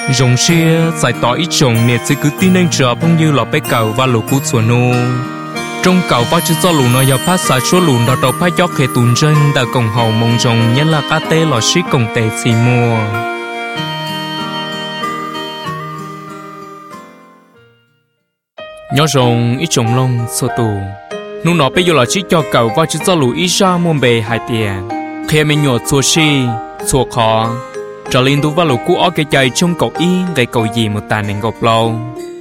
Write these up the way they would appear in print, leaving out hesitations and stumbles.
rồng xia giải tỏa ít trồng nè sẽ cứ tin nên chờ phong như lọ bé cầu và lũ cút xuân nô trong cầu và chữ do lũ nó giờ phát xả số lũ đó đầu phát gió khề tùn chân đã cổng hậu mong rồng nhất là cá tê lọ xí cổng tê xì mùa nhớ rồng ít trồng lông sơ tù nụ nó bây giờ là chỉ cho cầu và chữ do lũ ít ra muôn bề hai tiền khi mình nhột xua xì xua khó trở lên tú và lũ cũ ở cái chạy trong cầu y gây cầu gì một tàn nên gộp lâu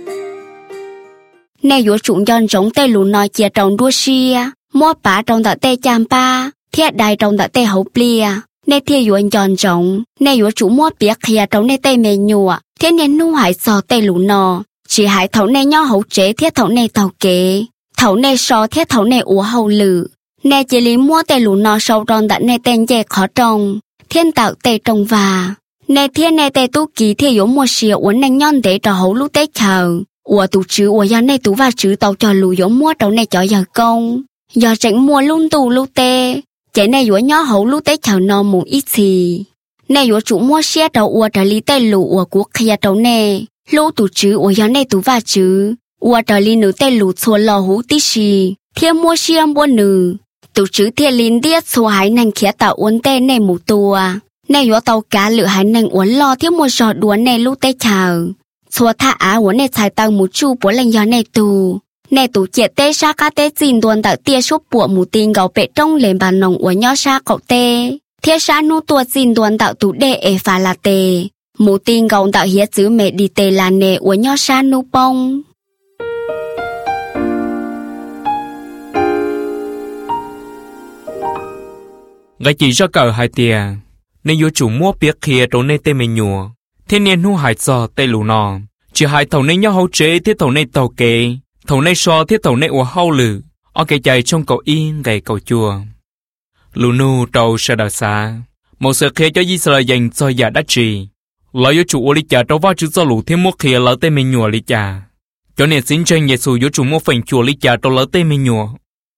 nè yếu chúng dân giống tê lũ nói chia trong đua xia mua bá trong tờ tê cham pa thiết đài trong tờ tê hậu plia nè thiết yếu dân giống nè yếu chúng mua biết khía trong nè tê mê nhụa thiết nên nu hải sò tê lũ nò chỉ hải thấu nè nhỏ hậu chế thiết thấu nè tàu kế thấu nè sò thiết thấu nè ủa hậu lử nè chỉ lý mua tê lũ nò sâu trong tờ nè tên dê khó trông thiên tạo tê trông và nè thiên nè tê tu ký thiết yếu mua xìa uốn nè nhon để trò hậu lũ tê chờ ủa tụ chữ ủa giờ này tụ và chữ tàu cho lũ yếu mua trâu này cho giờ công giờ tránh mua luôn tụ lũ tê chạy này yếu nhỏ hậu lũ tê chờ nò mù ít gì này yếu chủ mua xe trâu ủa trở lý tê lũ ủa của kia trâu nè lũ tụ chữ ủa giờ này tụ và chữ ủa trở lý nữ tê lũ xua lò hú tí xì thiên mua xe mua nữ tụ chữ thiên lín điết xua hải nành khía tạo uốn tê này mù tua này yếu tàu cá lửa hải nành uốn lo thiên mua giọt đuối này lũ tê chờ xua tha á uốn này xài tăng một chu bố lành gió này tù chết tê sa cá tê xin tuần tạo tia số bộ mù tin gạo bệ trong lên bàn nòng uốn nhỏ sa cậu tê thiết sa nu tua xin tuần tạo tù đê ê phà là tê mù tin gạo tạo hiết chữ mẹ đi tê là nè uốn nhỏ sa nu bông gái chỉ cho cờ hai tia nên yếu chủ mua biết kia trốn nên tê mình nhùa thiên nhiên hu hải sò tê lù nò chỉ hai thầu này nhau hậu chế thiết thầu này tàu kế thầu này so thiết thầu này ủa hậu lử ở cái chạy trong cầu yên gầy cầu chùa lù nu trâu sợ đào xa một sự kia cho di sờ dành cho giả đắt trì lợi yếu chủ lý trả trâu va chữ do lù thêm một kia lỡ tê mình nhùa lý trả cho nên xin tranh giê xu yếu chủ mua phần chùa lý trả trâu lỡ tê mình nhùa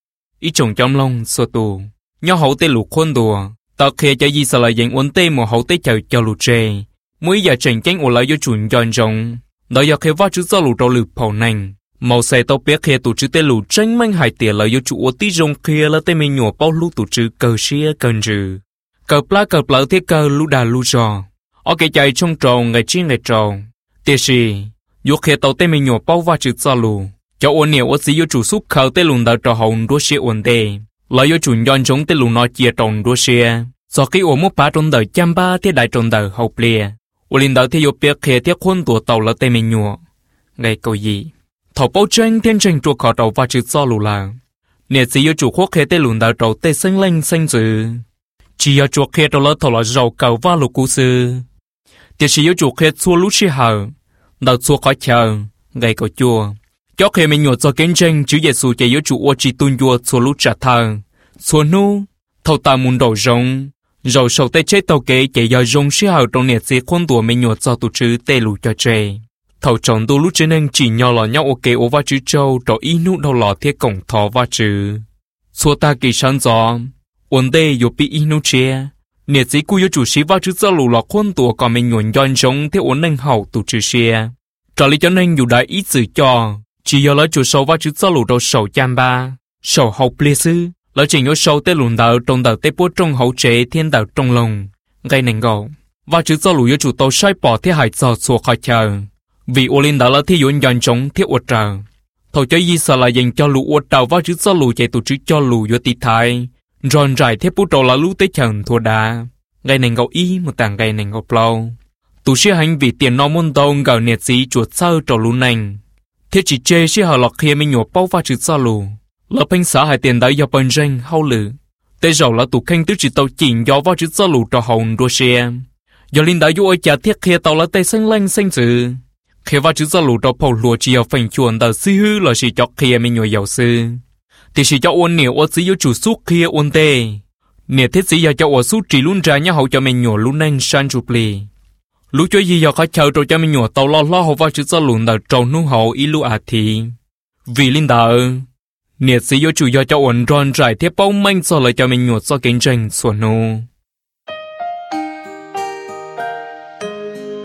ý trồng trong lông sơ tù nhau hậu tê lù khôn đùa tao kia cho di sờ dành uốn tê một hậu tê chờ cho lù trề mỗi giờ tranh cánh ổ lại do chuẩn giòn rộng đó giờ khi vắt chữ do lù trâu lử phẩu nành màu xe tao biết khi tụ chữ tê lù tranh manh hải tiệt lại do chủ tí rong kia là tê mình nhổ bao lú tụ chữ cờ xia cần rừ cờ plá thiết cờ lú đà lú giò ở cái chạy trong trầu ngày chi ngày trầu tiệt gì do khi tao tê mình nhổ bao vắt chữ do lù cho ôn nhiều ở xí do chủ xúc khâu tê lùn đào trầu hồng đua xia ổn tê lại do chuẩn giòn rộng tê lù nói chia trồng đua xia do khi ổn một bá trong đời chăm ba thiết đại trong đời hậu bìa linh đạo thì biết khi thiết khuôn tuổi tàu là tê mình nhua ngày cầu gì thầu bao tranh thiên tranh chuột khó đầu và chữ do lù là nè chỉ yêu chủ quốc khi tê lùn đạo trầu tê xanh lanh xanh dữ chỉ yêu chuột khi trầu là thầu là giàu cầu và lục cú sư thì chỉ yêu chủ khi xua lú chi hở đạo xua khó chờ ngày cầu chùa cho khi mình nhua do kiến tranh chữ giê xu chỉ yêu chủ ô chỉ tuân vua xua lú trả thờ xua nu thầu ta muốn đầu rong rồi sau tê chết tàu kế chạy do rong xí hào trong nhiệt xí khuôn tuổi mình nhột do tụ chữ tê lù cho chê thầu chọn tu lúc trên anh chỉ nhỏ lò nhau ok ô va chữ châu trò y nụ đầu lò thiết cổng thò va chữ xua ta kỳ sáng gió ổn tê yo bị y nụ chia nhiệt xí cu yo chủ xí va chữ do lù lò khuôn tuổi còn mình nhuận giòn giống theo ổn anh hậu tụ chữ xia trò lý cho nên dù đại ít sự cho chỉ do lấy chủ sâu va chữ do lù đầu sầu cham ba sầu hậu ple sư lỡ trình ở sâu tê lùn đạo trong đạo tê bố trong hậu chế thiên đạo trong lòng gây nền gạo và chữ do lũ yếu chủ tàu sai bỏ thiết hải giò xua khỏi chờ vì ô linh đạo là thi dụ dọn chống thiết uất trờ thầu cho di sợ là dành cho lũ uất trào và chữ do lũ chạy tụ chữ cho lũ yếu tị thái ròn rải thiết bố trầu là lũ tế trần thua đá gây nền gạo y một tảng gây nền gạo plau tụ sĩ hành vì tiền nó môn đông gạo nhiệt sĩ chuột sơ trầu lũ nành thiết chỉ chê sĩ hờ lọc kia mình nhổ bao và chữ do lũ lỡ phanh xã hải tiền đại do bần ranh hậu lử tê rầu là tụ khanh tứ chỉ tàu chỉnh do vào chữ do lù trò hồng đua xe do linh đại vô ở trả thiết kia tàu là tê xanh lanh xanh dữ khi vào chữ do lù trò phổ lùa chỉ ở phanh chuồn tàu sư hư là chỉ cho kia mình nhồi giàu sư thì chỉ cho ôn nhiều ở sĩ yếu chủ suốt kia ôn tê nè thiết sĩ giờ cho ở suốt chỉ luôn ra nhá hậu cho mình nhồi luôn nên san chụp lì lúc cho gì giờ khó chờ rồi cho mình nhồi tàu lo hậu vào chữ do lù tàu trầu nu hậu ý lu thì vì linh đạo nhiệt sĩ yếu chủ do cho ổn ròn rải thiết bao manh so lại cho mình nhuột do kinh tranh xuân nô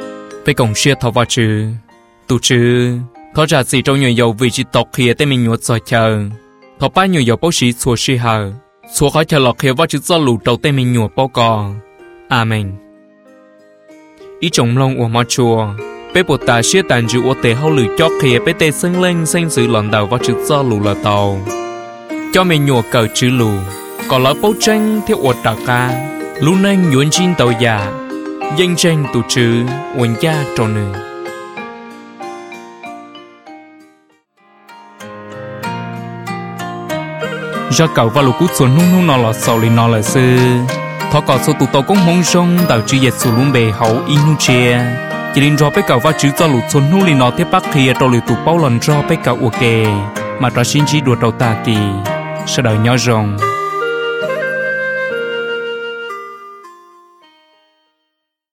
phải cổng xe thọ vào chứ tụ chứ thọ trả gì trong nhiều dầu vì chỉ tộc kia tên mình nhuột giỏi chờ thọ ba nhiều dầu bác sĩ xua sĩ hờ xua khỏi chờ lọt kia vào chữ do lù đầu tên mình nhuột bao cò amen ý trọng lòng của mò chùa bé bột ta xia tàn chữ ô tê hậu lử chót kia bé tê sưng lên xanh sự lòn đầu vào chữ do lù là tàu cho mình nhuột cờ chữ lù còn lỡ bố tranh theo ột đảo ca lũ nên nhuận chín tàu già danh tranh tụ chữ uẩn gia trò nữ do cậu và lũ cút xuống nung nung nọ lọt sầu lì nọ là sư thọ cọ số tụ tàu cũng mong sông tàu chữ dệt xuống lún bề hậu in nu chia chỉ định cho bé cậu và chữ cho lũ xuống nung lì nọ tiếp bắc kia trò lì tụ bao lần cho bé cậu ok mà trò xin chỉ đùa đầu ta kỳ sau đời nhỏ rồng